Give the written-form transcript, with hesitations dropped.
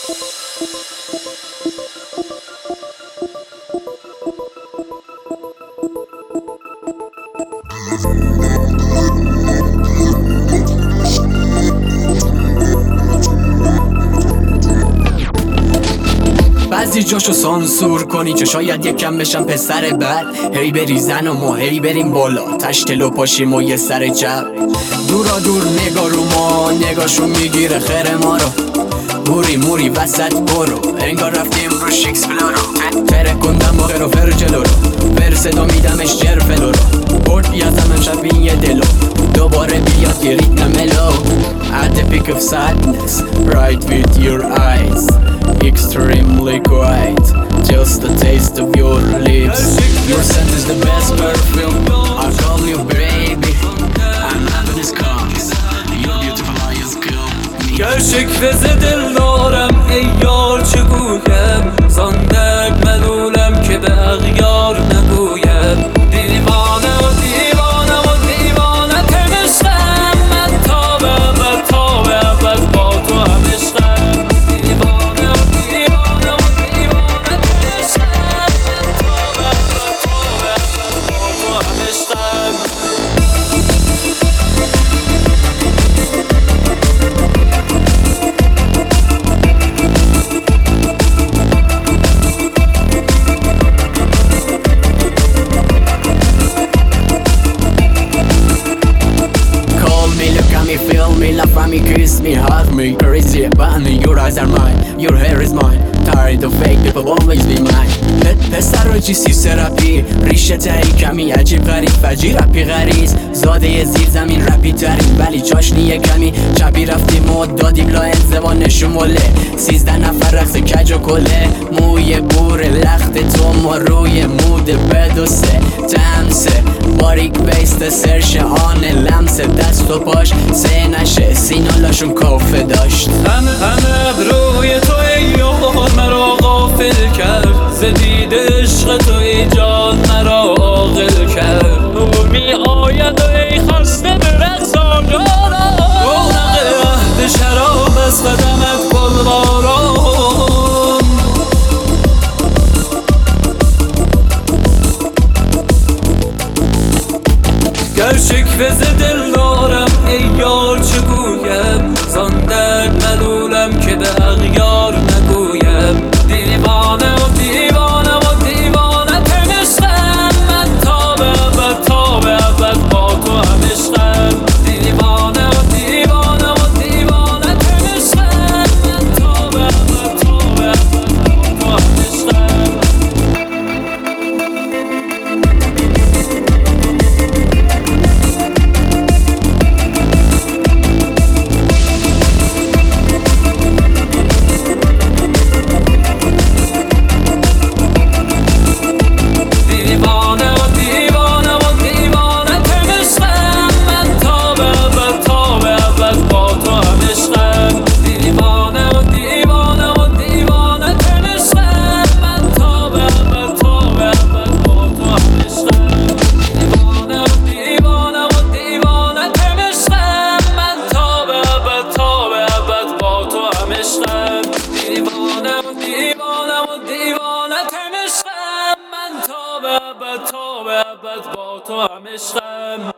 بعضی جاشو سانسور کنی که شاید یکم بشم پسر بد. هی بریزن و ما هی بریم بالا، تشکل و پاشیم و یه سر جب. دورا دور نگاه رو ما، نگاهشون میگیره خیر ما رو. موری موری وسط برو، انگار رفتیم رو شکسپلارو. ترکوندم با رو فر جلو رو، فر صدا میدمش جرفلو رو. برد بیازم امشب این یه دلو، دوباره بیاد یه ریتم ملو. At the peak of sadness, right with your eyes, extremely quiet, just the taste of your lips. Your scent is the best perfume, I call you baby, I'm loving this cause you're beautiful eyes kill me. gerçek ve dil دارم ای یار چگویم، زاندک ملولم که به اغیار نگویم. دیوانه و دیوانه و دیوانه تن عشقم، من تا به ابد تا به ابد با تو هم عشقم. دیوانه و دیوانه و دیوانه تن عشقم، من تا به ابد تا به ابد با تو هم عشقم. Feel me, love me, kiss me, hug me, crazy about me. Your eyes are mine, your hair is mine. Tired of fake people, always be mine. پسر رو جیسی سراپی، ریشه تایی کمی عجیب غریب فجی رپی غریز. زاده زیر زمین رپی ترین ولی چاشنی کمی. چپی رفتیم و دادیم لا انزوان نشموله. 13 نفر رقص کج و کله. موی بور لخت تو ما روی مود بدوسه تمسه. باریک بیست سرش آن لمسه دست و پاش سه نشه سینالاشون کافه داشت. همه روی تو ای یار مرا غافل کرد، زدید عشق تو ای جان مرا عاقل کرد. نور می آید و ای خسته به رقص آنجارا، رونق عهد شراب از قدمت گلباران. gerçek ve dil دارم ای یار چگویم، زاندک ملولم که به اغیار نگویم. دیوانه و دیوانه و دیوانه تن عشقم، من تا به ابد تا به ابد با تو هم عشقم. دیوانه و دیوانه و دیوانه تن عشقم، من تا به ابد تا به ابد با تو هم عشقم. دیوانه و دیوانه تن عشقم، من تا به ابد تا به ابد با تو هم عشقم.